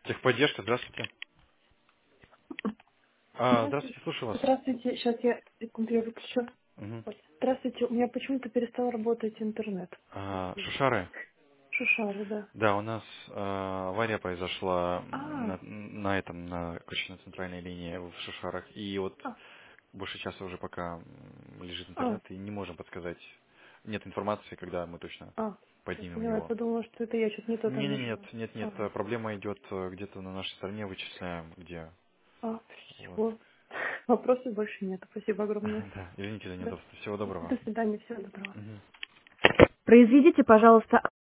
Техподдержка, здравствуйте. Здравствуйте. Здравствуйте, слушаю вас. Здравствуйте. Сейчас я секунду, я выключу. Мгм. Вот. Здравствуйте. У меня почему-то перестал работать интернет. Шушары. Шушары, да. Да, у нас авария произошла А, на на центральной линии в Шушарах. И вот а, больше часа уже пока лежит а, интернет, и не можем подсказать. Нет информации, когда мы точно я поднимем поняла. Я его. подумала, что это я что-то не то там Нет, нажала. нет, нет, Ага. проблема идет где-то на нашей стороне, вычисляем, где. Вот. Всего. Вопросов больше нет. Спасибо огромное. Да, извините за Да. неудобство. Всего доброго. До свидания. Всего доброго. Мгм. Произведите, пожалуйста,